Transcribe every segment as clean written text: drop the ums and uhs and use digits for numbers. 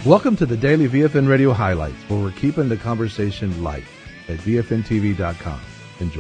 Welcome to the Daily VFN Radio Highlights, where we're keeping the conversation light at VFNTV.com. Enjoy.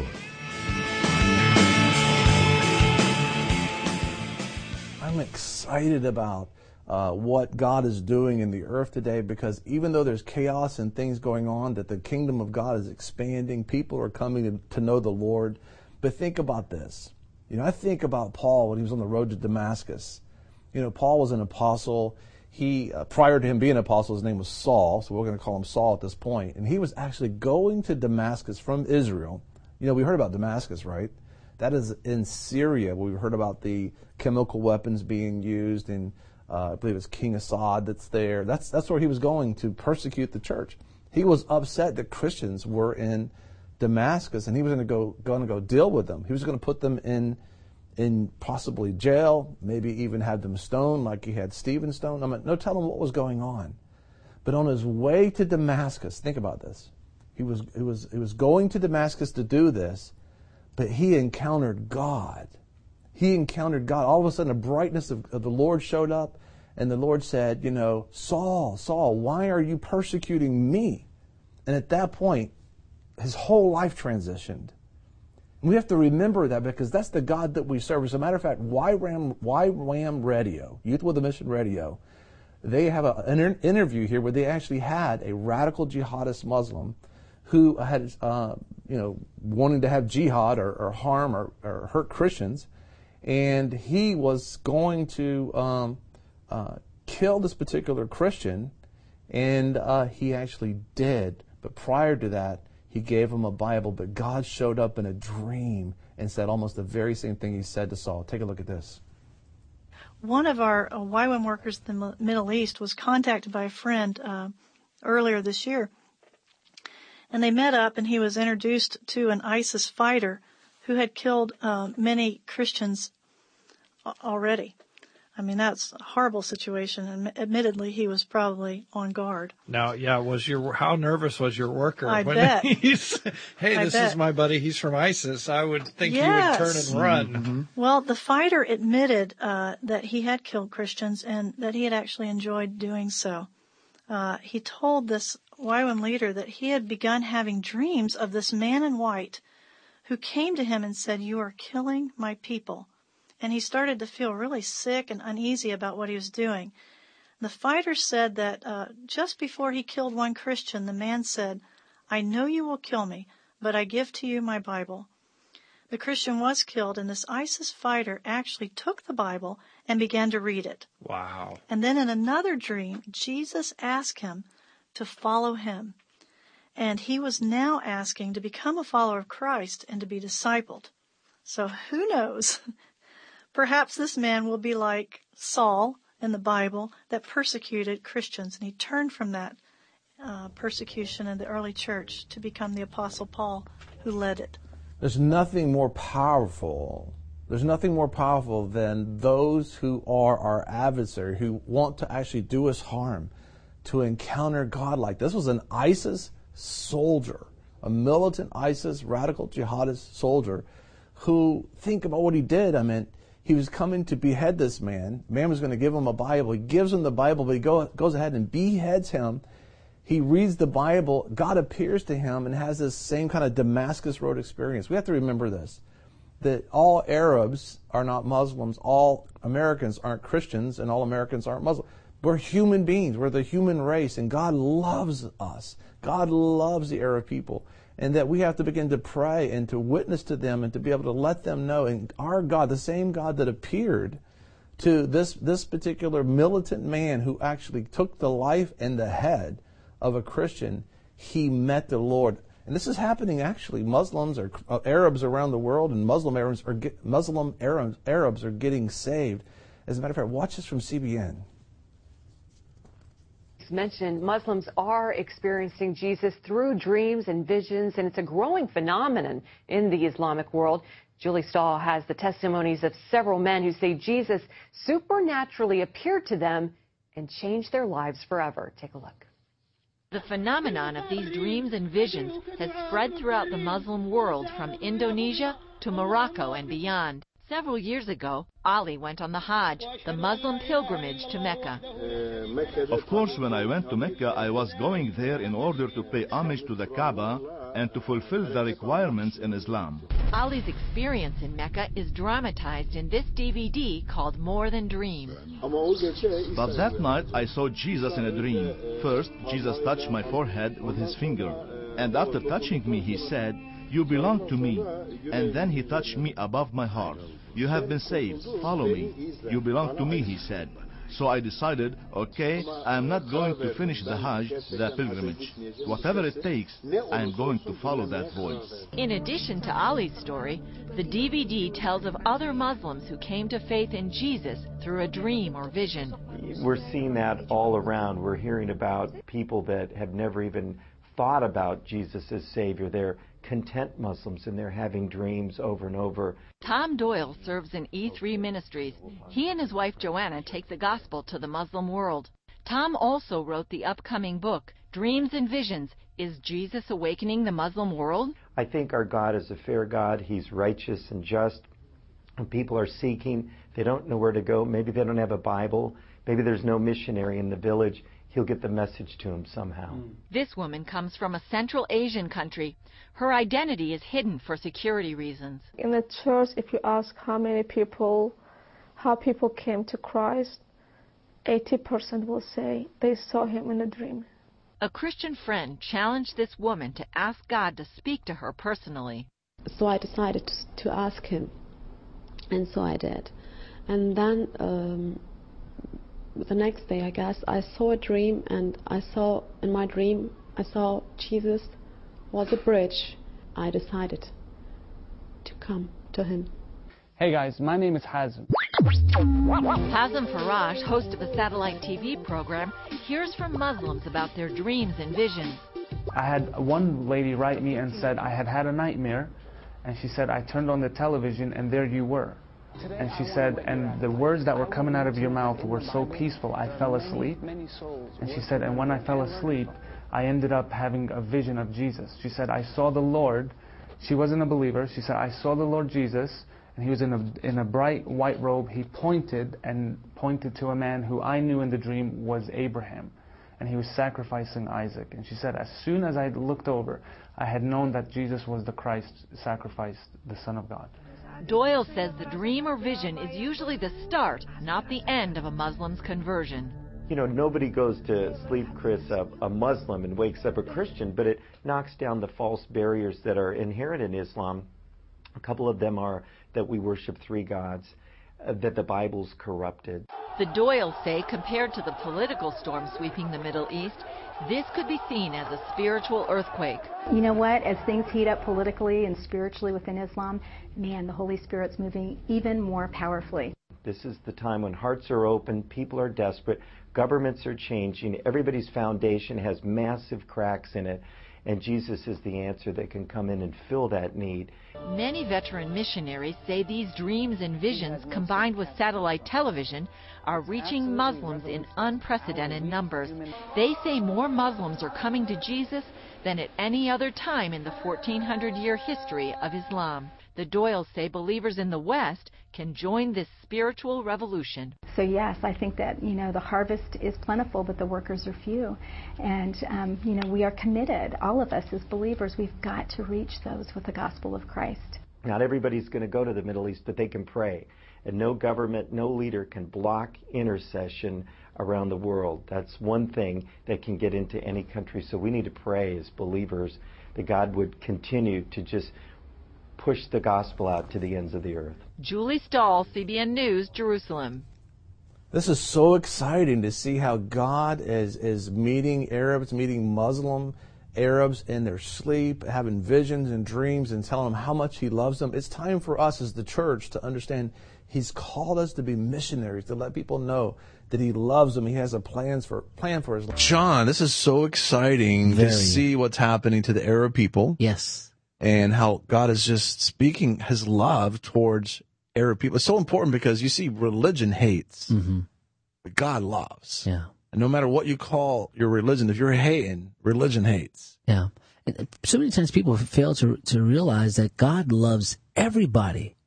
I'm excited about what God is doing in the earth today, because even though there's chaos and things going on, that the kingdom of God is expanding. People are coming to know the Lord. But think about this. I think about Paul when he was on the road to Damascus. Paul was an apostle. He, prior to him being an apostle, his name was Saul, so we're going to call him Saul at this point. And he was actually going to Damascus from Israel. We heard about Damascus, right? That is in Syria. We heard about the chemical weapons being used, and I believe it's King Assad that's there. That's where he was going to persecute the church. He was upset that Christians were in Damascus, and he was going to go deal with them. He was going to put them in possibly jail, maybe even have them stoned like he had Stephen stoned. No telling what was going on. But on his way to Damascus, think about this. He was going to Damascus to do this, but he encountered God. He encountered God. All of a sudden, a brightness of the Lord showed up, and the Lord said, Saul, Saul, why are you persecuting me? And at that point, his whole life transitioned. We have to remember that, because that's the God that we serve. As a matter of fact, YWAM Radio, Youth with a Mission Radio, they have an interview here where they actually had a radical jihadist Muslim who had, wanting to have jihad or harm or hurt Christians, and he was going to kill this particular Christian, and he actually did. But prior to that, he gave him a Bible, but God showed up in a dream and said almost the very same thing he said to Saul. Take a look at this. One of our YWAM workers in the Middle East was contacted by a friend earlier this year, and they met up, and he was introduced to an ISIS fighter who had killed many Christians already. That's a horrible situation, and admittedly, he was probably on guard. Now, how nervous was your worker? I bet. This is my buddy, he's from ISIS. I would think he would turn and run. Mm-hmm. Well, the fighter admitted that he had killed Christians and that he had actually enjoyed doing so. He told this YWAM leader that he had begun having dreams of this man in white who came to him and said, "You are killing my people." And he started to feel really sick and uneasy about what he was doing. The fighter said that just before he killed one Christian, the man said, "I know you will kill me, but I give to you my Bible." The Christian was killed, and this ISIS fighter actually took the Bible and began to read it. Wow. And then in another dream, Jesus asked him to follow him. And he was now asking to become a follower of Christ and to be discipled. So who knows? Perhaps this man will be like Saul in the Bible that persecuted Christians, and he turned from that persecution in the early church to become the Apostle Paul, who led it. There's nothing more powerful than those who are our adversary, who want to actually do us harm, to encounter God like this. This was an ISIS soldier, a militant ISIS radical jihadist soldier, who, think about what he did. He was coming to behead this man. Man was going to give him a Bible. He gives him the Bible, but he goes ahead and beheads him. He reads the Bible. God appears to him and has this same kind of Damascus Road experience. We have to remember this, that all Arabs are not Muslims, all Americans aren't Christians, and all Americans aren't Muslims. We're human beings. We're the human race, and God loves us. God loves the Arab people. And that we have to begin to pray and to witness to them and to be able to let them know. And our God, the same God that appeared to this particular militant man who actually took the life and the head of a Christian, he met the Lord. And this is happening actually. Muslims or Arabs around the world, and Muslim Arabs are getting saved. As a matter of fact, watch this from CBN. Mentioned, Muslims are experiencing Jesus through dreams and visions, and it's a growing phenomenon in the Islamic world. Julie Stahl has the testimonies of several men who say Jesus supernaturally appeared to them and changed their lives forever. Take a look. The phenomenon of these dreams and visions has spread throughout the Muslim world, from Indonesia to Morocco and beyond. Several years ago, Ali went on the Hajj, the Muslim pilgrimage to Mecca. Of course, when I went to Mecca, I was going there in order to pay homage to the Kaaba and to fulfill the requirements in Islam. Ali's experience in Mecca is dramatized in this DVD called More Than Dreams. But that night, I saw Jesus in a dream. First, Jesus touched my forehead with his finger. And after touching me, he said, "You belong to me." And then he touched me above my heart. "You have been saved. Follow me. You belong to me," he said. So I decided, okay, I am not going to finish the Hajj, the pilgrimage. Whatever it takes, I am going to follow that voice. In addition to Ali's story, the DVD tells of other Muslims who came to faith in Jesus through a dream or vision. We're seeing that all around. We're hearing about people that have never even thought about Jesus as Savior. They're content Muslims, and they're having dreams over and over. Tom Doyle serves in E3 Ministries. He and his wife Joanna take the gospel to the Muslim world. Tom also wrote the upcoming book, Dreams and Visions. Is Jesus awakening the Muslim world? I think our God is a fair God. He's righteous and just. When people are seeking, they don't know where to go. Maybe they don't have a Bible. Maybe there's no missionary in the village. He'll get the message to him somehow. This woman comes from a Central Asian country. Her identity is hidden for security reasons. In the church, if you ask how people came to Christ, 80% will say they saw him in a dream. A Christian friend challenged this woman to ask God to speak to her personally. So I decided to ask him, and so I did. And then the next day, I guess, I saw a dream, and in my dream, I saw Jesus was a bridge. I decided to come to him. Hey guys, my name is Hazem. Hazem Faraj, host of a satellite TV program, hears from Muslims about their dreams and visions. I had one lady write me and said I had a nightmare, and she said I turned on the television and there you were. And she said, and the words that were coming out of your mouth were so peaceful, I fell asleep. And she said, and when I fell asleep, I ended up having a vision of Jesus. She said, I saw the Lord. She wasn't a believer. She said, I saw the Lord Jesus, and he was in a bright white robe. He pointed to a man who I knew in the dream was Abraham, and he was sacrificing Isaac. And she said, as soon as I looked over, I had known that Jesus was the Christ, sacrificed, the Son of God. Doyle says the dream or vision is usually the start, not the end of a Muslim's conversion. You know, nobody goes to sleep, Chris, a Muslim and wakes up a Christian, but it knocks down the false barriers that are inherent in Islam. A couple of them are that we worship three gods, that the Bible's corrupted. The Doyles say, compared to the political storm sweeping the Middle East, this could be seen as a spiritual earthquake. You know what? As things heat up politically and spiritually within Islam, man, the Holy Spirit's moving even more powerfully. This is the time when hearts are open, people are desperate, governments are changing, everybody's foundation has massive cracks in it, and Jesus is the answer that can come in and fill that need. Many veteran missionaries say these dreams and visions, combined with satellite television, are reaching Muslims in unprecedented numbers. They say more Muslims are coming to Jesus than at any other time in the 1400-year history of Islam. The Doyles say believers in the West can join this spiritual revolution. So yes, I think that, the harvest is plentiful, but the workers are few. And, we are committed, all of us as believers, we've got to reach those with the gospel of Christ. Not everybody's going to go to the Middle East, but they can pray. And no government, no leader can block intercession around the world. That's one thing that can get into any country. So we need to pray as believers that God would continue to just push the gospel out to the ends of the earth. Julie Stahl, CBN News, Jerusalem. This is so exciting to see how God is meeting Arabs, meeting Muslim Arabs in their sleep, having visions and dreams and telling them how much He loves them. It's time for us as the church to understand He's called us to be missionaries, to let people know that He loves them. He has a plan for His life. John, this is so exciting to see what's happening to the Arab people. Yes. And how God is just speaking His love towards Arab people. It's so important because you see religion hates, but God loves. Yeah. And no matter what you call your religion, if you're hating, religion hates. Yeah. And so many times people fail to realize that God loves everybody.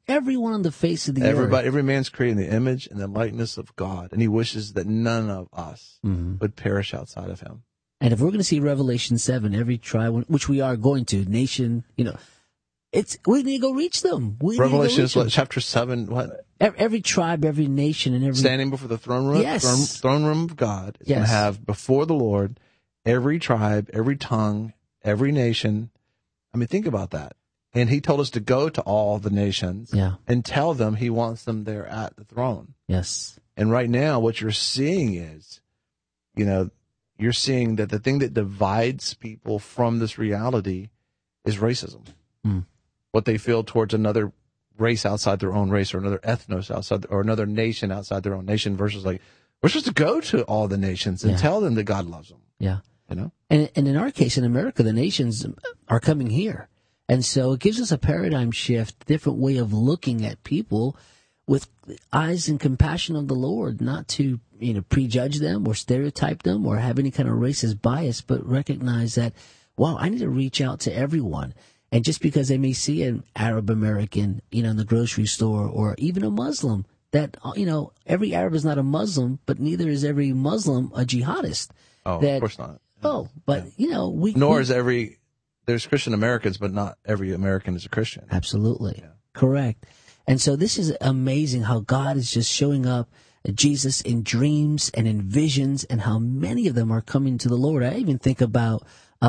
everyone on the face of the earth. earth. Every man's created in the image and the likeness of God, and he wishes that none of us would perish outside of him. And if we're going to see Revelation 7, every tribe, which we are going to, nation, we need to go reach them. Revelation is what, chapter 7, what? Every tribe, every nation, and every... Standing before the throne room, throne room of God is going to have before the Lord every tribe, every tongue, every nation. I mean, think about that. And he told us to go to all the nations and tell them he wants them there at the throne. Yes. And right now, what you're seeing is, you're seeing that the thing that divides people from this reality is racism. What they feel towards another race outside their own race, or another ethnos outside, or another nation outside their own nation, versus like, we're supposed to go to all the nations and tell them that God loves them. Yeah. And in our case, in America, the nations are coming here. And so it gives us a paradigm shift, different way of looking at people with eyes and compassion of the Lord, not to, prejudge them or stereotype them or have any kind of racist bias, but recognize that, wow, I need to reach out to everyone. And just because they may see an Arab American, in the grocery store, or even a Muslim, that, every Arab is not a Muslim, but neither is every Muslim a jihadist. Oh, of course not. Oh, but, there's Christian Americans, but not every American is a Christian. Absolutely. Yeah. Correct. And so this is amazing how God is just showing up, Jesus, in dreams and in visions, and how many of them are coming to the Lord. I even think about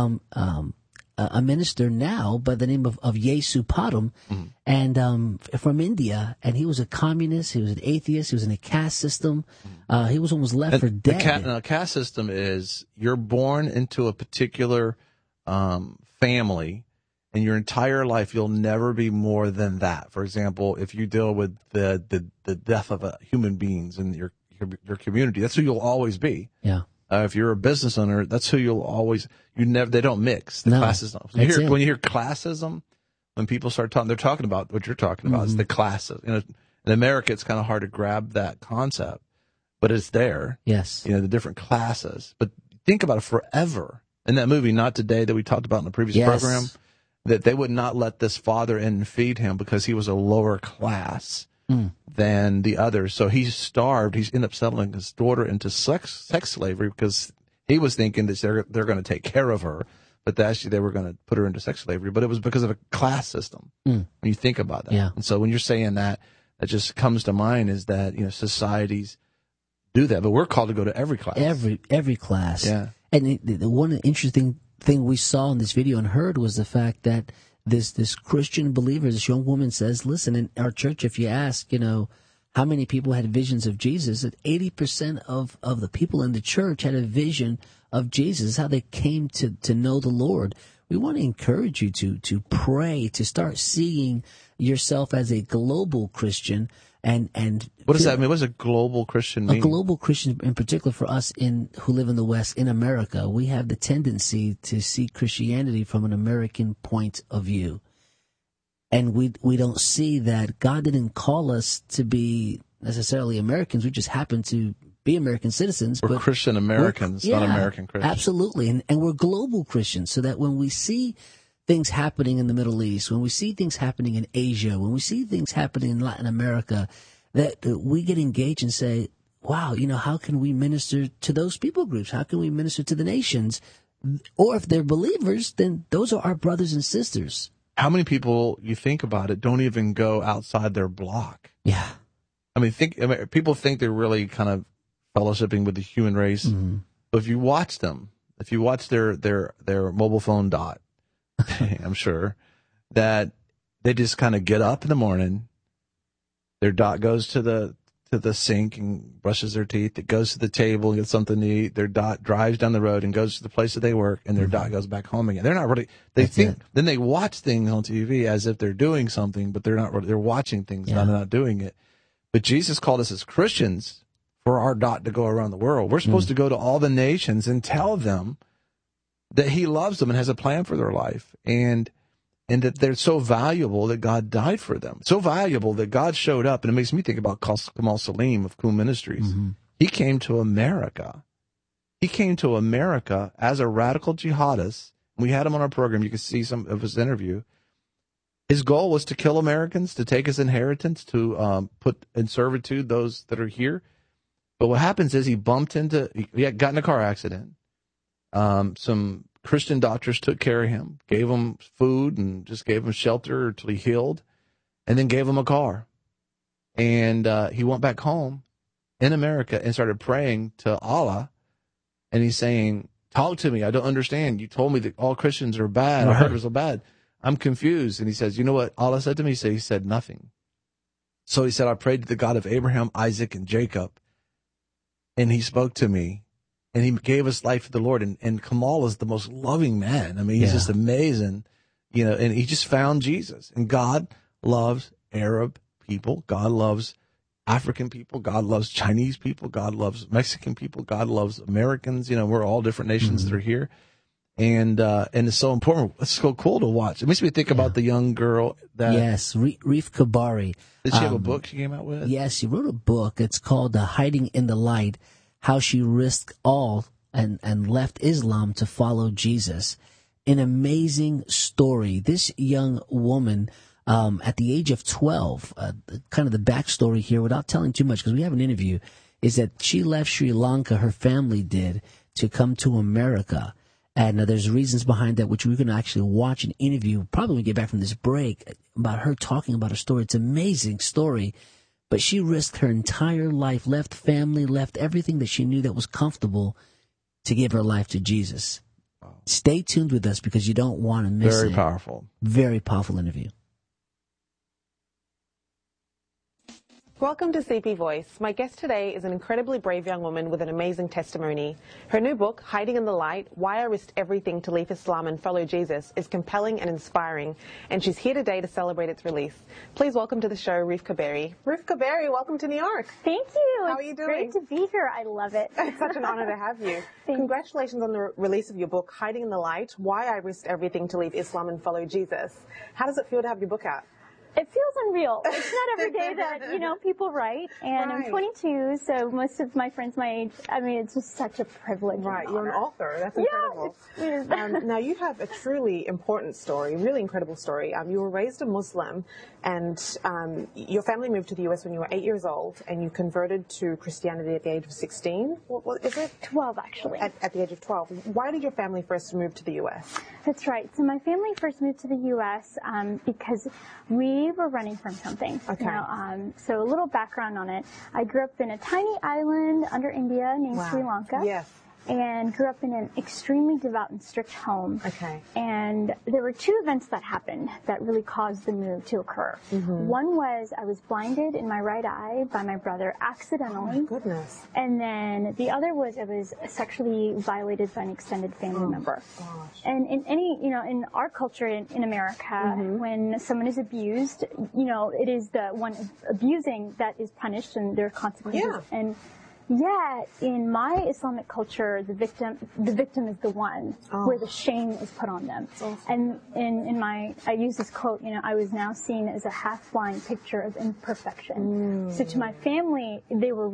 a minister now by the name of Yesu Padam, and from India, and he was a communist, he was an atheist, he was in a caste system. He was almost left for dead. The caste system is you're born into a particular family, and your entire life you'll never be more than that. For example, if you deal with the death of human beings in your community, that's who you'll always be. Yeah. If you're a business owner, that's who you'll always. They don't mix. The classes don't. When you hear classism, when people start talking, they're talking about what you're talking about. It's the classes. In America, it's kind of hard to grab that concept, but it's there. Yes. The different classes. But think about it forever. In that movie, Not Today, that we talked about in the previous program, that they would not let this father in and feed him because he was a lower class than the others. So he starved. He ended up selling his daughter into sex slavery because he was thinking that they're going to take care of her, but actually they were going to put her into sex slavery. But it was because of a class system. When you think about that. Yeah. And so when you're saying that just comes to mind is that, societies do that, but we're called to go to every class. Every class. Yeah. And the one interesting thing we saw in this video and heard was the fact that this Christian believer, this young woman says, listen, in our church, if you ask, how many people had visions of Jesus, that 80% of the people in the church had a vision of Jesus, how they came to know the Lord. We want to encourage you to pray, to start seeing yourself as a global Christian. And what does that mean? What does a global Christian mean? A global Christian, in particular for us who live in the West, in America, we have the tendency to see Christianity from an American point of view. And we don't see that God didn't call us to be necessarily Americans. We just happen to be American citizens. We're Christian Americans, not American Christians. Absolutely. And we're global Christians, so that when we see things happening in the Middle East, when we see things happening in Asia, when we see things happening in Latin America, that we get engaged and say, wow, how can we minister to those people groups? How can we minister to the nations? Or if they're believers, then those are our brothers and sisters. How many people, you think about it, don't even go outside their block? Yeah. People think they're really kind of fellowshipping with the human race. Mm-hmm. But if you watch them, if you watch their mobile phone dot, I'm sure that they just kind of get up in the morning. Their dot goes to the sink and brushes their teeth. It goes to the table and gets something to eat. Their dot drives down the road and goes to the place that they work, and their dot goes back home again. They're not really. Then they watch things on TV as if they're doing something, but they're not really. They're watching things, and they're not doing it. But Jesus called us as Christians for our dot to go around the world. We're supposed to go to all the nations and tell them that He loves them and has a plan for their life, and that they're so valuable that God died for them. So valuable that God showed up, and it makes me think about Kamal Salim of Cool Ministries. Mm-hmm. He came to America. He came to America as a radical jihadist. We had him on our program. You can see some of his interview. his goal was to kill Americans, to take his inheritance, to put in servitude those that are here. But what happens is he got in a car accident. Some Christian doctors took care of him, gave him food and just gave him shelter until he healed, and then gave him a car. And he went back home in America and started praying to Allah. And he's saying, talk to me. I don't understand. You told me that all Christians are bad. I heard it was so bad. I'm confused. And he says, you know what Allah said to me? He said nothing. So he said, I prayed to the God of Abraham, Isaac, and Jacob. And he spoke to me. And he gave his life to the Lord. And Kamal is the most loving man. I mean, he's just amazing. You know, and he just found Jesus. And God loves Arab people. God loves African people. God loves Chinese people. God loves Mexican people. God loves Americans. You know, we're all different nations that are here. And it's so important. It's so cool to watch. It makes me think about the young girl that. Yes, Reef Kabari. Did she have a book she came out with? Yes, she wrote a book. It's called Hiding in the Light, How She Risked All and Left Islam to Follow Jesus. An amazing story. This young woman, at the age of 12, kind of the backstory here, without telling too much, because we have an interview, is that she left Sri Lanka, her family did, to come to America. And there's reasons behind that, which we're going to actually watch an interview, probably when we get back from this break, about her talking about her story. It's an amazing story. But she risked her entire life, left family, left everything that she knew that was comfortable to give her life to Jesus. Stay tuned with us because you don't want to miss it. Very powerful. Very powerful interview. Welcome to CP Voice. My guest today is an incredibly brave young woman with an amazing testimony. Her new book, Hiding in the Light, Why I Risked Everything to Leave Islam and Follow Jesus, is compelling and inspiring, and she's here today to celebrate its release. Please welcome to the show, Reef Kabari. Reef Kabari, welcome to New York. Thank you. How are you doing? Great to be here. I love it. It's such an honor to have you. Congratulations on the release of your book, Hiding in the Light, Why I Risked Everything to Leave Islam and Follow Jesus. How does it feel to have your book out? It feels unreal. It's not every day that, you know, people write. And I'm 22, so most of my friends my age, I mean, it's just such a privilege. Right, you're an author. That's incredible. Yeah, now, you have a truly important story, really incredible story. You were raised a Muslim, and your family moved to the U.S. when you were 8 years old, and you converted to Christianity at the age of 16. What is it? 12, actually. At the age of 12. Why did your family first move to the U.S.? That's right. So my family first moved to the U.S. Because we were running from something. Okay. You know, so a little background on it. I grew up in a tiny island under India named Sri Lanka. Yes. And grew up in an extremely devout and strict home. Okay. And there were two events that happened that really caused the move to occur. Mm-hmm. One was I was blinded in my right eye by my brother accidentally. Oh my goodness. And then the other was I was sexually violated by an extended family member. Gosh. And in any, you know, in our culture in America, when someone is abused, you know, it is the one abusing that is punished and there are consequences. Yeah. And yet, in my Islamic culture, the victim is the one where the shame is put on them. And in my, I use this quote, you know, I was now seen as a half-blind picture of imperfection. So to my family, they were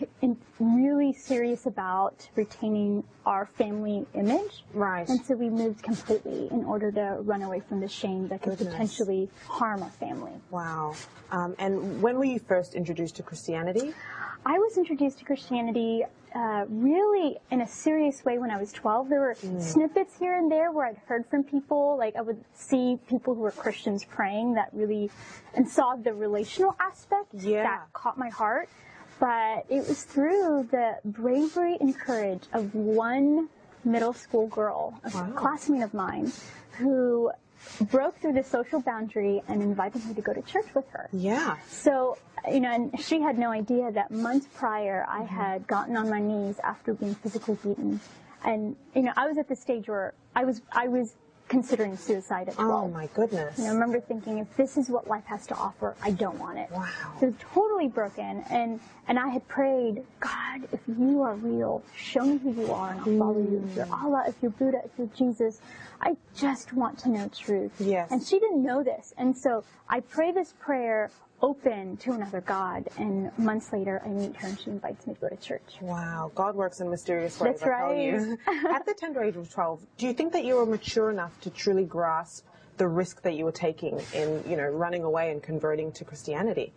really serious about retaining our family image. Right. And so we moved completely in order to run away from the shame that could potentially harm our family. Wow. And when were you first introduced to Christianity? I was introduced to Christianity really in a serious way when I was 12. There were snippets here and there where I'd heard from people, like I would see people who were Christians praying that really, and saw the relational aspect that caught my heart. But it was through the bravery and courage of one middle school girl, a classmate of mine, who broke through the social boundary and invited me to go to church with her. Yeah. So, you know, and she had no idea that months prior I had gotten on my knees after being physically beaten. And, you know, I was at the stage where I was considering suicide at 12. Oh my goodness. You know, I remember thinking, if this is what life has to offer, I don't want it. Wow. So totally broken. And I had prayed, God, if you are real, show me who you are and I'll follow you. If you're Allah, if you're Buddha, if you're Jesus, I just want to know truth. Yes. And she didn't know this. And so I pray this prayer open to another God, and months later I meet her and she invites me to go to church. Wow, God works in mysterious ways. That's right. I tell you. At the tender age of 12, do you think that you were mature enough to truly grasp the risk that you were taking in, running away and converting to Christianity?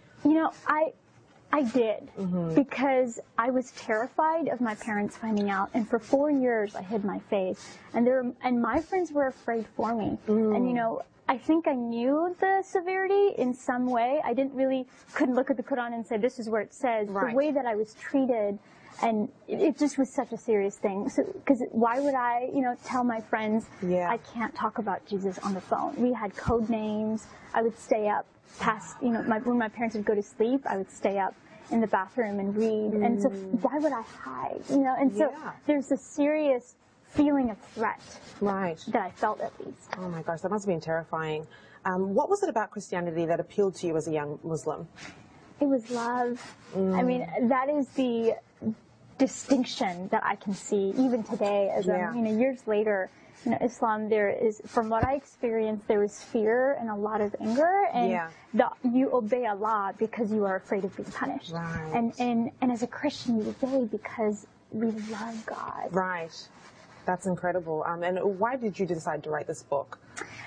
I did, because I was terrified of my parents finding out, and for 4 years I hid my faith, and my friends were afraid for me. And I think I knew the severity in some way. I couldn't look at the Quran and say, this is where it says. Right. The way that I was treated, and it just was such a serious thing. So, because why would I, tell my friends, I can't talk about Jesus on the phone? We had code names. I would stay up past, when my parents would go to sleep, I would stay up in the bathroom and read. And so why would I hide? And so there's a serious feeling of threat that I felt, at least. Oh my gosh, that must have been terrifying. What was it about Christianity that appealed to you as a young Muslim? It was love. I mean, that is the distinction that I can see even today as years later. Islam, there is, from what I experienced, there was fear and a lot of anger, and you obey Allah because you are afraid of being punished. Right. And as a Christian, you obey because we love God. Right. That's incredible. And why did you decide to write this book?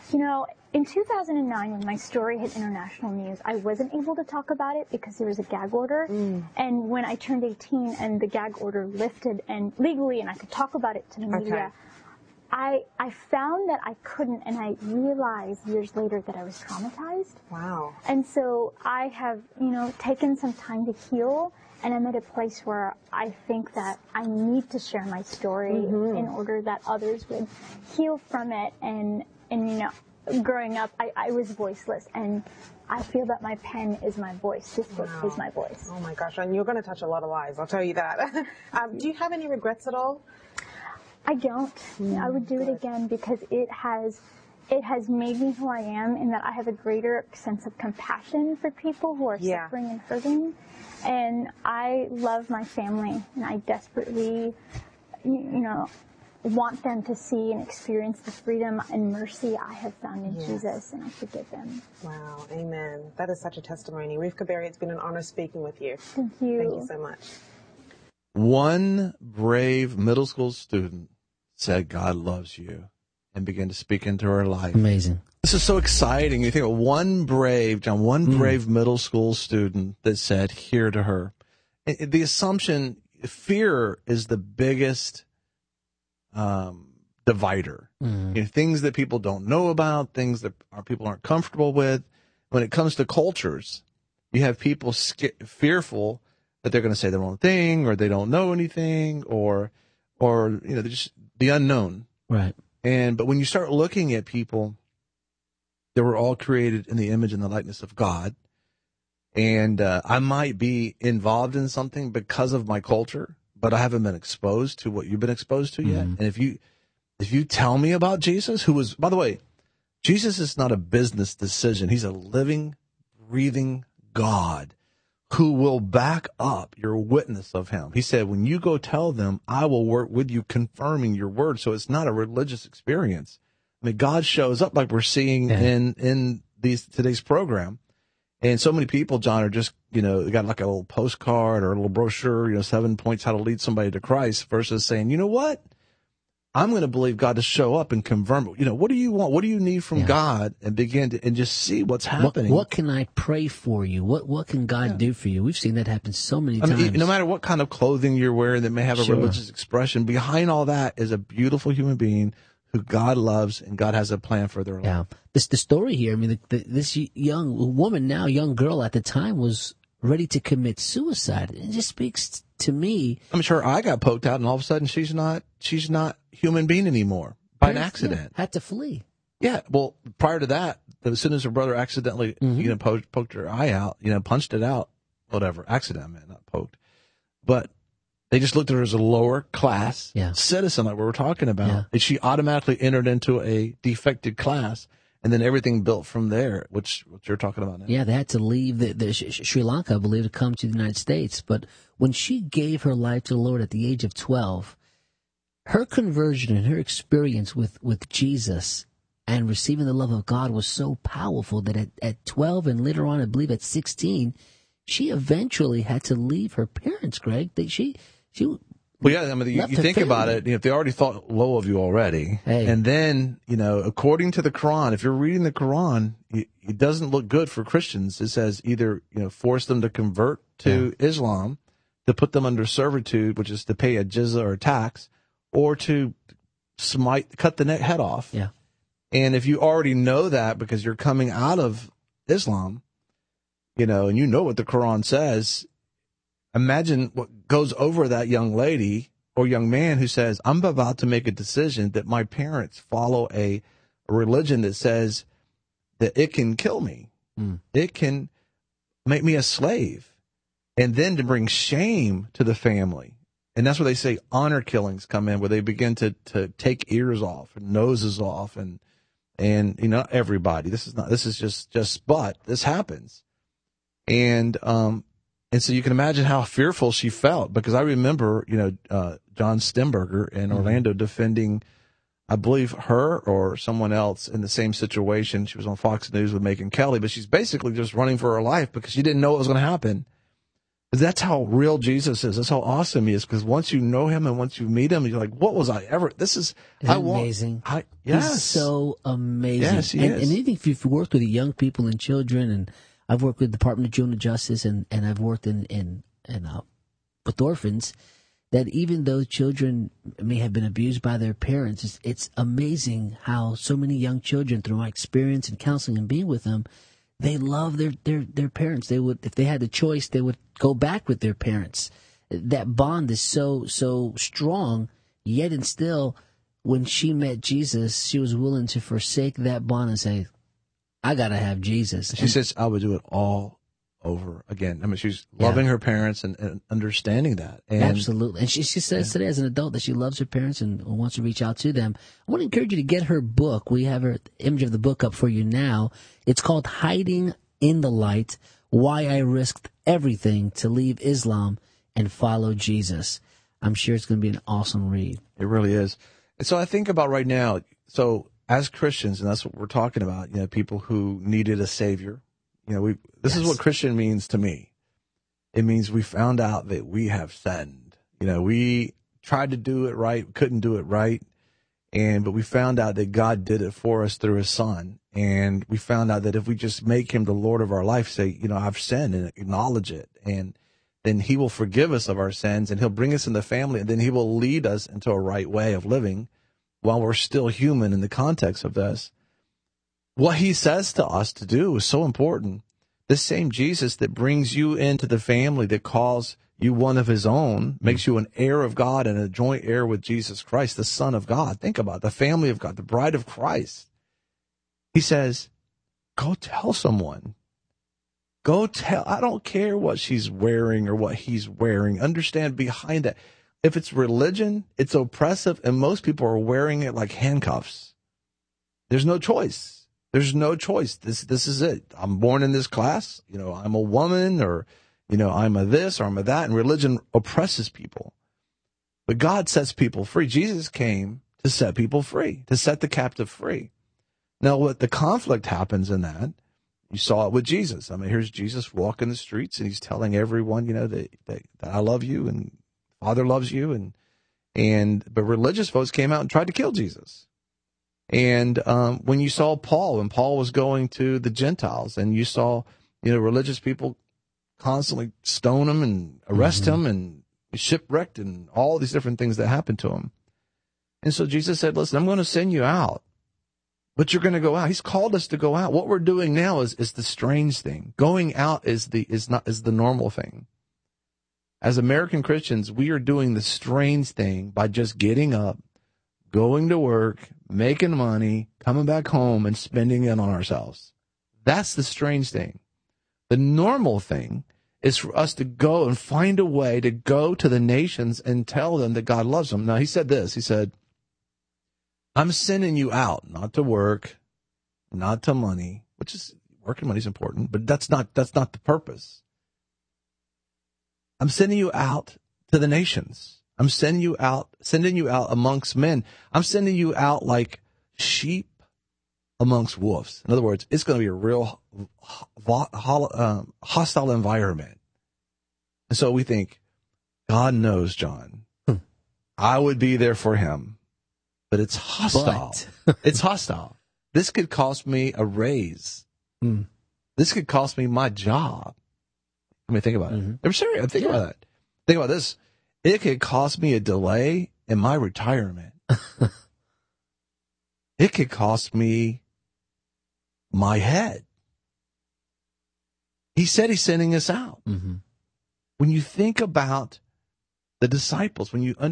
In 2009, when my story hit international news, I wasn't able to talk about it because there was a gag order. And when I turned 18 and the gag order lifted and legally, and I could talk about it to the media, I found that I couldn't, and I realized years later that I was traumatized. Wow. And so I have, taken some time to heal, and I'm at a place where I think that I need to share my story in order that others would heal from it. And growing up, I was voiceless, and I feel that my pen is my voice. This book is my voice. Oh my gosh, and you're going to touch a lot of lives, I'll tell you that. Do you have any regrets at all? I don't. I would do it again because it has made me who I am, in that I have a greater sense of compassion for people who are suffering and hurting. And I love my family, and I desperately, want them to see and experience the freedom and mercy I have found in Jesus, and I forgive them. Wow, amen. That is such a testimony. Rivka Berry, it's been an honor speaking with you. Thank you. Thank you so much. One brave middle school student said, God loves you, and began to speak into her life. Amazing. This is so exciting. You think of one brave middle school student that said, here to her. The assumption, fear is the biggest divider. Things that people don't know about, things that people aren't comfortable with. When it comes to cultures, you have people fearful that they're going to say the wrong thing, or they don't know anything, or they're just the unknown. Right. But when you start looking at people, they were all created in the image and the likeness of God. And I might be involved in something because of my culture, but I haven't been exposed to what you've been exposed to yet. And if you tell me about Jesus, who was, by the way, Jesus is not a business decision. He's a living, breathing God who will back up your witness of him. He said, when you go tell them, I will work with you confirming your word. So it's not a religious experience. I mean, God shows up like we're seeing in today's program. And so many people, John, are just, they got like a little postcard or a little brochure, 7 points how to lead somebody to Christ, versus saying, you know what? I'm going to believe God to show up and confirm. What do you want? What do you need from God? And begin to, and just see what's happening. What can I pray for you? What can God do for you? We've seen that happen so many times. I mean, no matter what kind of clothing you're wearing that may have a religious expression, behind all that is a beautiful human being who God loves, and God has a plan for their life. Yeah. The story here, I mean, this young woman, now young girl at the time, was ready to commit suicide. It just speaks to me. I'm sure I got poked out, and all of a sudden she's not human being anymore by an accident. Had to flee. Yeah. Well, prior to that, as soon as her brother accidentally, poked her eye out, punched it out, whatever, accident, man, not poked. But they just looked at her as a lower class citizen, like we were talking about. Yeah. And she automatically entered into a defected class, and then everything built from there, which you're talking about now. Yeah, they had to leave the Sri Lanka, I believe, to come to the United States. But when she gave her life to the Lord at the age of 12, her conversion and her experience with Jesus and receiving the love of God was so powerful that at 12 and later on, I believe at 16, she eventually had to leave her parents, Greg. She Well, yeah, I mean, you think about it, if they already thought low of you already, and then, according to the Quran, if you're reading the Quran, it doesn't look good for Christians. It says either, force them to convert to Islam, to put them under servitude, which is to pay a jizya or tax, or to cut the head off. Yeah. And if you already know that because you're coming out of Islam, and you know what the Quran says, imagine what goes over that young lady or young man who says, I'm about to make a decision that my parents follow a religion that says that it can kill me. It can make me a slave. And then to bring shame to the family. And that's where they say honor killings come in, where they begin to take ears off and noses off and everybody. This is just this happens. And so you can imagine how fearful she felt, because I remember, John Stemberger in Orlando defending, I believe, her or someone else in the same situation. She was on Fox News with Megyn Kelly, but she's basically just running for her life because she didn't know what was going to happen. That's how real Jesus is. That's how awesome he is. Because once you know him and once you meet him, you're like, what was I ever? This is amazing. Yes. He's so amazing. Yes, he is. And even if you've worked with young people and children, and I've worked with the Department of Juvenile Justice, and I've worked with orphans, that even though children may have been abused by their parents, it's amazing how so many young children, through my experience and counseling and being with them, they love their parents. They would, if they had the choice, they would go back with their parents. That bond is so strong, yet and still, when she met Jesus, she was willing to forsake that bond and say, I got to have Jesus. She says, I would do it all over again. I mean, she's loving her parents and understanding that. And absolutely. And she says today as an adult that she loves her parents and wants to reach out to them. I want to encourage you to get her book. We have her image of the book up for you now. It's called Hiding in the Light, Why I Risked Everything to Leave Islam and Follow Jesus. I'm sure it's going to be an awesome read. It really is. And so I think about right now, so as Christians, and that's what we're talking about, people who needed a savior. This is what Christian means to me. It means we found out that we have sinned. We tried to do it right, couldn't do it right. But we found out that God did it for us through his son. And we found out that if we just make him the Lord of our life, say, I've sinned, and acknowledge it, and then he will forgive us of our sins, and he'll bring us in the family, and then he will lead us into a right way of living while we're still human in the context of this. What he says to us to do is so important. This same Jesus that brings you into the family, that calls you one of his own, makes you an heir of God and a joint heir with Jesus Christ, the Son of God. Think about it, the family of God, the bride of Christ. He says, go tell someone. Go tell. I don't care what she's wearing or what he's wearing. Understand behind that. If it's religion, it's oppressive, and most people are wearing it like handcuffs. There's no choice. There's no choice. This is it. I'm born in this class. I'm a woman, or, I'm a this or I'm a that. And religion oppresses people. But God sets people free. Jesus came to set people free, to set the captive free. Now, what the conflict happens in that, you saw it with Jesus. I mean, here's Jesus walking the streets, and he's telling everyone, that I love you and Father loves you. But religious folks came out and tried to kill Jesus. And when you saw Paul, when Paul was going to the Gentiles, and you saw, religious people constantly stone him and arrest him and shipwrecked and all these different things that happened to him. And so Jesus said, listen, I'm going to send you out, but you're going to go out. He's called us to go out. What we're doing now is the strange thing. Going out is the normal thing. As American Christians, we are doing the strange thing by just getting up, going to work, making money, coming back home, and spending it on ourselves. That's the strange thing. The normal thing is for us to go and find a way to go to the nations and tell them that God loves them. Now, he said this. He said, I'm sending you out, not to work, not to money, which is, work and money is important, but that's not the purpose. I'm sending you out to the nations. I'm sending you out amongst men. I'm sending you out like sheep amongst wolves. In other words, it's going to be a real hostile environment. And so we think, God knows, John, I would be there for him. But it's hostile. It's hostile. This could cost me a raise. This could cost me my job. I mean, think about it. I'm serious. Think about that. Think about this. It could cost me a delay in my retirement. It could cost me my head. He said he's sending us out. When you think about the disciples,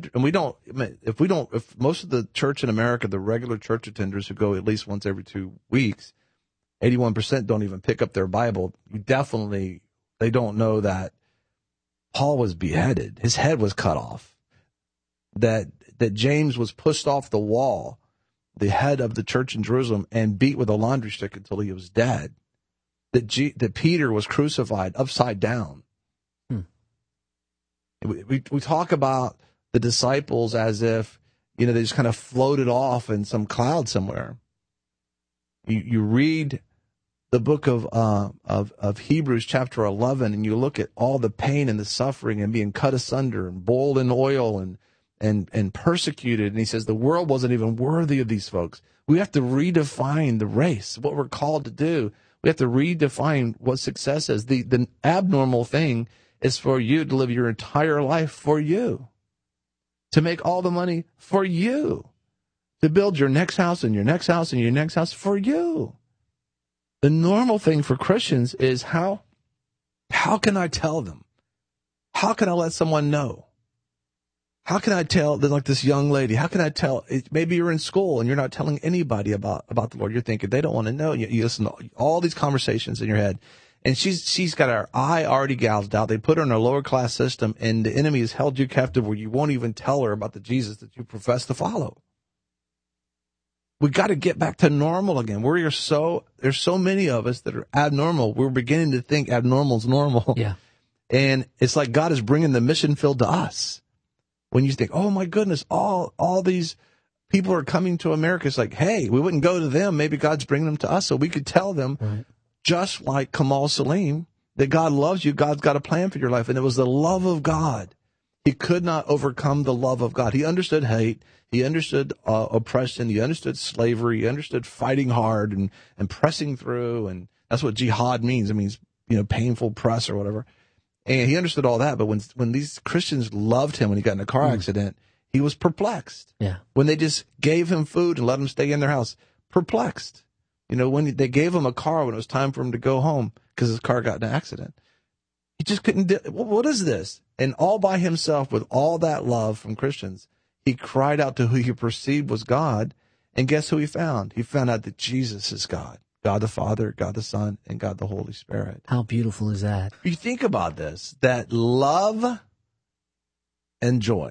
if most of the church in America, the regular church attenders who go at least once every 2 weeks, 81% don't even pick up their Bible. They don't know that Paul was beheaded. His head was cut off. That James was pushed off the wall, the head of the church in Jerusalem, and beat with a laundry stick until he was dead. That Peter was crucified upside down. We talk about the disciples as if, they just kind of floated off in some cloud somewhere. You read the book of Hebrews chapter 11, and you look at all the pain and the suffering and being cut asunder and boiled in oil and persecuted. And he says the world wasn't even worthy of these folks. We have to redefine the race, what we're called to do. We have to redefine what success is. The abnormal thing is for you to live your entire life for you, to make all the money for you, to build your next house and your next house and your next house for you. The normal thing for Christians is how can I tell them? How can I let someone know? How can I tell, like this young lady, how can I tell, maybe you're in school and you're not telling anybody about the Lord. You're thinking they don't want to know. You listen to all these conversations in your head. And she's got her eye already gouged out. They put her in a lower class system, and the enemy has held you captive where you won't even tell her about the Jesus that you profess to follow. We got to get back to normal again. There's so many of us that are abnormal. We're beginning to think abnormal is normal. Yeah. And it's like God is bringing the mission field to us. When you think, oh my goodness, all these people are coming to America. It's like, hey, we wouldn't go to them. Maybe God's bringing them to us so we could tell them. Right. Just like Kamal Salim, that God loves you, God's got a plan for your life. And it was the love of God. He could not overcome the love of God. He understood hate. He understood oppression. He understood slavery. He understood fighting hard and pressing through. And that's what jihad means. It means, painful press or whatever. And he understood all that. But when these Christians loved him when he got in a car accident, he was perplexed. Yeah. When they just gave him food and let him stay in their house, perplexed. When they gave him a car when it was time for him to go home because his car got in an accident, he just couldn't do. What is this? And all by himself, with all that love from Christians, he cried out to who he perceived was God. And guess who he found? He found out that Jesus is God. God the Father, God the Son, and God the Holy Spirit. How beautiful is that? You think about this, that love and joy.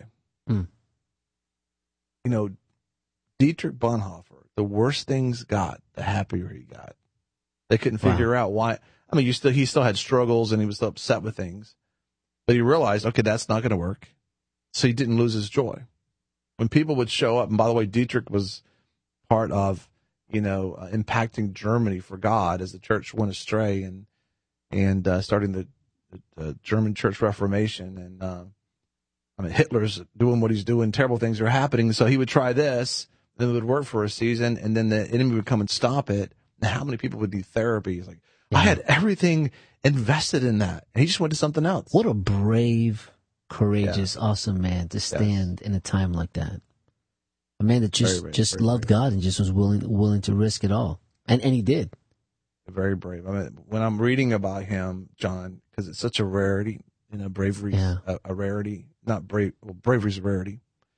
Dietrich Bonhoeffer, the worse things got, the happier he got. They couldn't figure out why. I mean, he still had struggles and he was still upset with things. But he realized, okay, that's not going to work. So he didn't lose his joy. When people would show up, and by the way, Dietrich was part of, impacting Germany for God as the church went astray and starting the German Church Reformation. And Hitler's doing what he's doing. Terrible things are happening. So he would try this. Then it would work for a season, and then the enemy would come and stop it. And how many people would do therapy? He's like, I had everything invested in that, and he just went to something else. What a brave, courageous, awesome man to stand in a time like that. A man that just loved God and just was willing to risk it all, and he did. Very brave. I mean, when I'm reading about him, John, because it's such a rarity, bravery's a rarity. Not brave. Well, bravery's a rarity.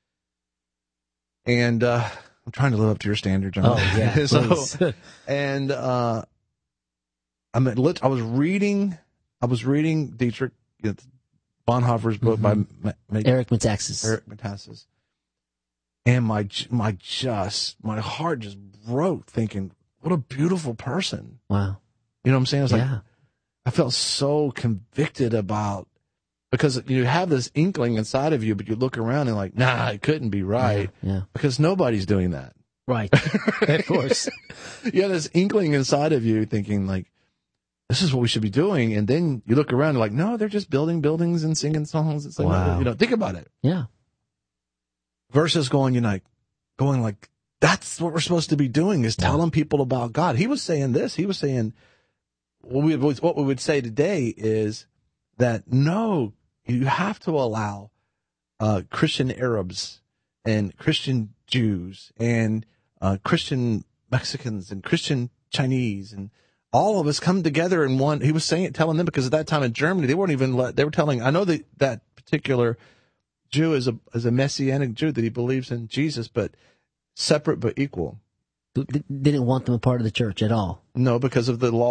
And I'm trying to live up to your standard, John. Oh, yeah, so, and I was reading Dietrich Bonhoeffer's book by Eric Metaxas. And my heart just broke thinking, what a beautiful person. Wow. You know what I'm saying? I was like, I felt so convicted about, because you have this inkling inside of you, but you look around and like, nah, it couldn't be right. Yeah. Because nobody's doing that. Right. Of course. You have this inkling inside of you thinking like, this is what we should be doing. And then you look around and like, no, they're just building buildings and singing songs. It's like, think about it. Yeah. versus going like, that's what we're supposed to be doing, is telling people about God. He was saying this. He was saying, what we would say today is that, no, you have to allow Christian Arabs and Christian Jews and Christian Mexicans and Christian Chinese and all of us come together in one. He was telling them, because at that time in Germany, they weren't even they were telling, I know that particular Jew is a Messianic Jew, that he believes in Jesus, but separate but equal. Didn't want them a part of the church at all. No, because of the law,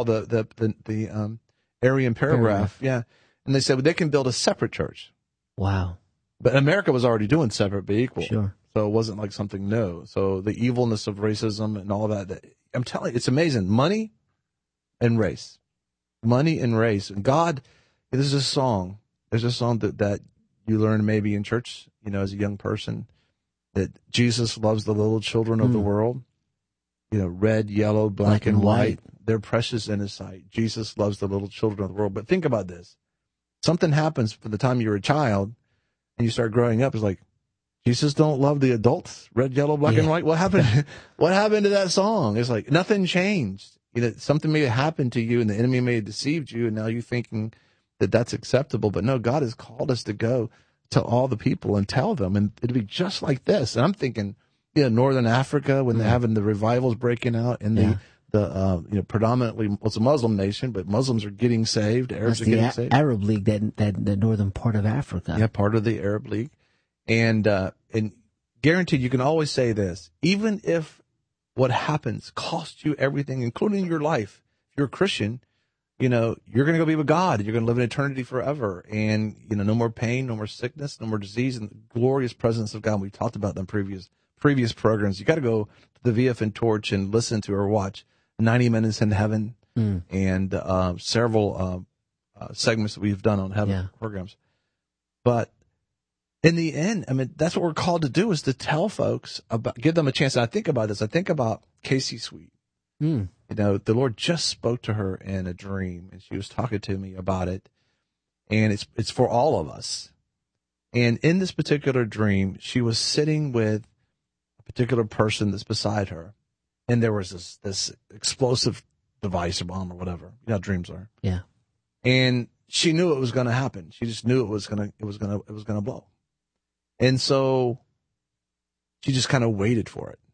the Arian paragraph. Yeah. And they said, well, they can build a separate church. Wow. But America was already doing separate but equal. Sure. So it wasn't like something new. So the evilness of racism and all that, I'm telling you, it's amazing. Money and race. Money and race. And God, there's a song that you learn maybe in church, as a young person, that Jesus loves the little children of the world. Red, yellow, black and white. They're precious in his sight. Jesus loves the little children of the world. But think about this. Something happens from the time you're a child and you start growing up. It's like, Jesus don't love the adults, red, yellow, black and white. What happened? What happened to that song? It's like nothing changed. Something may have happened to you and the enemy may have deceived you, and now you're thinking that that's acceptable. But no, God has called us to go to all the people and tell them, and it'll be just like this. And I'm thinking, Northern Africa, when they're having the revivals breaking out, and the predominantly, it's a Muslim nation, but Muslims are getting saved. Arabs are getting saved. Arab League, that the northern part of Africa. Yeah, part of the Arab League. And guaranteed, you can always say this, even if what happens costs you everything, including your life, if you're a Christian, you're going to go be with God. You're going to live in eternity forever. And, no more pain, no more sickness, no more disease, and the glorious presence of God. We talked about them previous programs. You got to go to the VFN Torch and listen to or watch 90 Minutes in Heaven and several segments that we've done on heaven programs. But in the end, that's what we're called to do, is to tell folks give them a chance. And I think about this. I think about Casey Sweet. The Lord just spoke to her in a dream, and she was talking to me about it. And it's for all of us. And in this particular dream, she was sitting with a particular person that's beside her, and there was this explosive device or bomb or whatever. You know how dreams are. Yeah. And she knew it was going to happen. She just knew it was going to blow. And so she just kind of waited for it.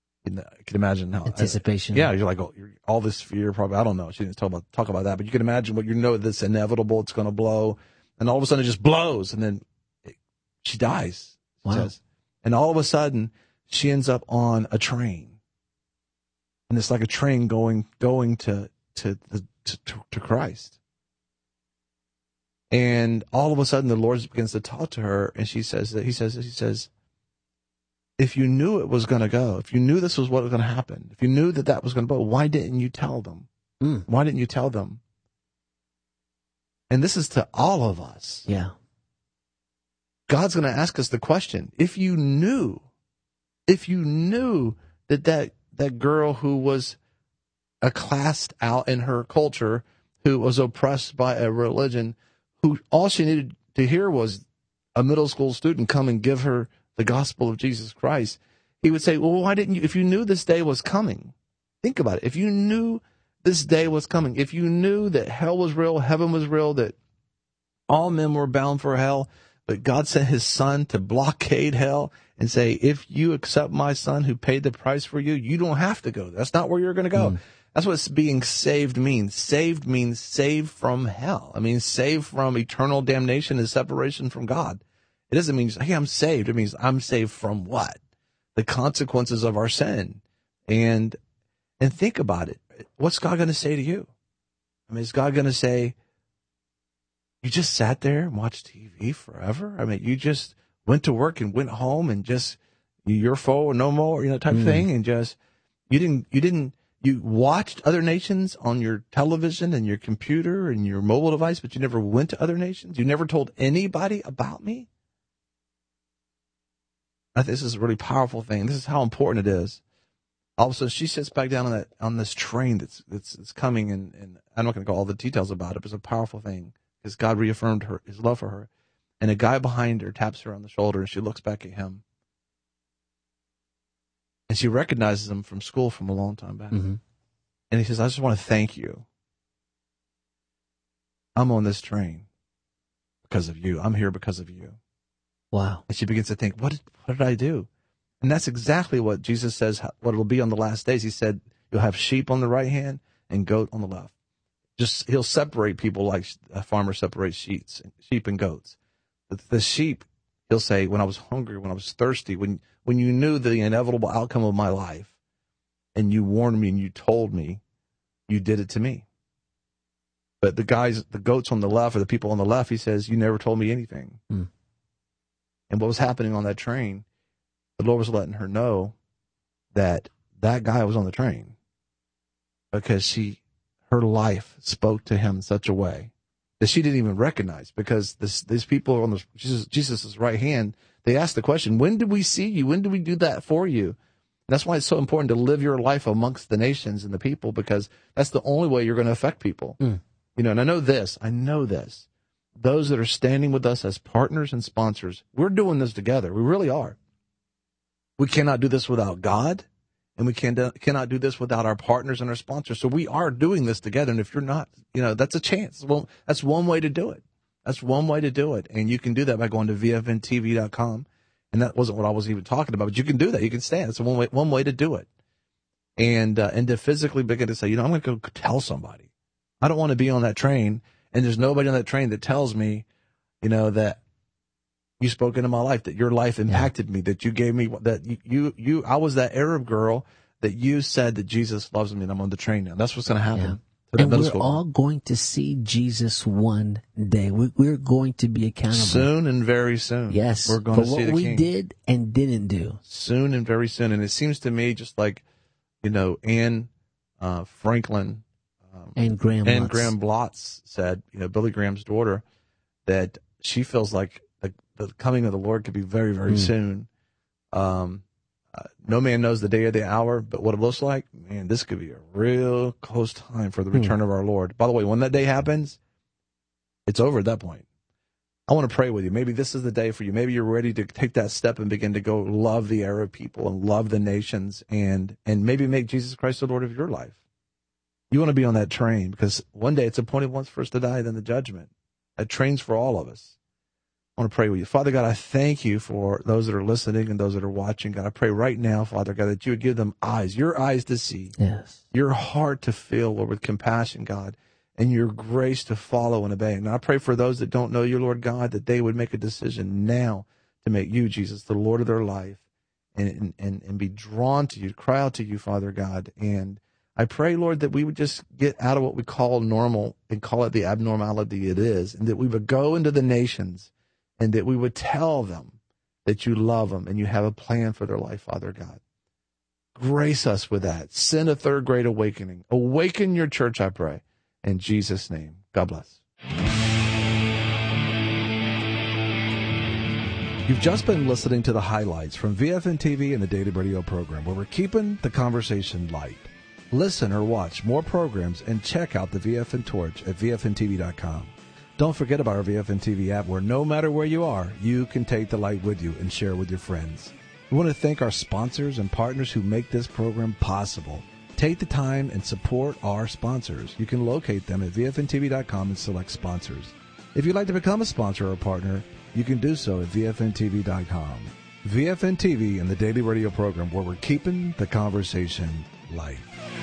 I can imagine how anticipation. You're like, all this fear, probably. I don't know. She didn't talk about that, but you can imagine that's inevitable. It's going to blow, and all of a sudden it just blows, and then she dies. Wow. Says. And all of a sudden she ends up on a train, and it's like a train going to Christ. And all of a sudden the Lord begins to talk to her, and he says, if you knew it was going to go, if you knew this was what was going to happen, if you knew that was going to go, why didn't you tell them? Why didn't you tell them? And this is to all of us. Yeah. God's going to ask us the question, if you knew that girl who was classed out in her culture, who was oppressed by a religion, who all she needed to hear was a middle school student come and give her the gospel of Jesus Christ, he would say, well, why didn't you, if you knew this day was coming, think about it. If you knew this day was coming, if you knew that hell was real, heaven was real, that all men were bound for hell, but God sent his son to blockade hell and say, if you accept my son who paid the price for you, you don't have to go. That's not where you're going to go. That's what being saved means. Saved means saved from hell. I mean, saved from eternal damnation and separation from God. It doesn't mean, hey, I'm saved. It means I'm saved from what? The consequences of our sin. And think about it. What's God going to say to you? I mean, is God going to say, you just sat there and watched TV forever? I mean, you just went to work and went home and just, you're foe or no more, type of thing. And just, you watched other nations on your television and your computer and your mobile device, but you never went to other nations? You never told anybody about me? I think this is a really powerful thing. This is how important it is. All of a sudden, she sits back down on this train that's coming, and I'm not going to go all the details about it, but it's a powerful thing because God reaffirmed his love for her. And a guy behind her taps her on the shoulder, and she looks back at him, And she recognizes him from school from a long time back. Mm-hmm. And he says, I just want to thank you. I'm on this train because of you. I'm here because of you. Wow. And she begins to think, what did I do? And that's exactly what Jesus says, what it'll be on the last days. He said, you'll have sheep on the right hand and goat on the left. He'll separate people like a farmer separates sheep and goats. The sheep, he'll say, when I was hungry, when I was thirsty, when you knew the inevitable outcome of my life, and you warned me and you told me, you did it to me. But the goats on the left, or the people on the left, he says, you never told me anything. Mm. And what was happening on that train, the Lord was letting her know that guy was on the train because her life spoke to him in such a way that she didn't even recognize, because these people on Jesus' right hand, they asked the question, when did we see you? When did we do that for you? That's why it's so important to live your life amongst the nations and the people, because that's the only way you're going to affect people. Mm. You know, and I know this. Those that are standing with us as partners and sponsors, we're doing this together. We really are. We cannot do this without God, and we cannot do this without our partners and our sponsors. So we are doing this together. And if you're not, that's a chance. Well, that's one way to do it. That's one way to do it. And you can do that by going to vfntv.com. And that wasn't what I was even talking about, but you can do that. You can stand. It's one way to do it. And to physically begin to say, I'm going to go tell somebody. I don't want to be on that train, and there's nobody on that train that tells me, that you spoke into my life, that your life impacted me, that you gave me, that I was that Arab girl that you said that Jesus loves me, and I'm on the train now. That's what's going to happen. Yeah. And we're all going to see Jesus one day. We're going to be accountable. Soon and very soon. Yes. We're going to see the King. For what we did and didn't do. Soon and very soon. And it seems to me just like, Anne Franklin and Graham Blotz said, Billy Graham's daughter, that she feels like the coming of the Lord could be very, very soon. No man knows the day or the hour, but what it looks like, man, this could be a real close time for the return of our Lord. By the way, when that day happens, it's over at that point. I want to pray with you. Maybe this is the day for you. Maybe you're ready to take that step and begin to go love the Arab people and love the nations and maybe make Jesus Christ the Lord of your life. You want to be on that train, because one day it's appointed once for us to die, then the judgment. That train's for all of us. I want to pray with you. Father God, I thank you for those that are listening and those that are watching. God, I pray right now, Father God, that you would give them eyes, your eyes to see, yes, your heart to feel, Lord, with compassion, God, and your grace to follow and obey. And I pray for those that don't know you, Lord God, that they would make a decision now to make you, Jesus, the Lord of their life, and be drawn to you, cry out to you, Father God. And I pray, Lord, that we would just get out of what we call normal and call it the abnormality it is, and that we would go into the nations and that we would tell them that you love them and you have a plan for their life, Father God. Grace us with that. Send a third grade awakening. Awaken your church, I pray. In Jesus' name, God bless. You've just been listening to the highlights from VFN TV and the Daily Radio program, where we're keeping the conversation light. Listen or watch more programs and check out the VFN Torch at VFNTV.com. Don't forget about our VFN TV app, where no matter where you are, you can take the light with you and share with your friends. We want to thank our sponsors and partners who make this program possible. Take the time and support our sponsors. You can locate them at VFNTV.com and select sponsors. If you'd like to become a sponsor or a partner, you can do so at VFNTV.com. VFN TV and the Daily Radio program, where we're keeping the conversation light.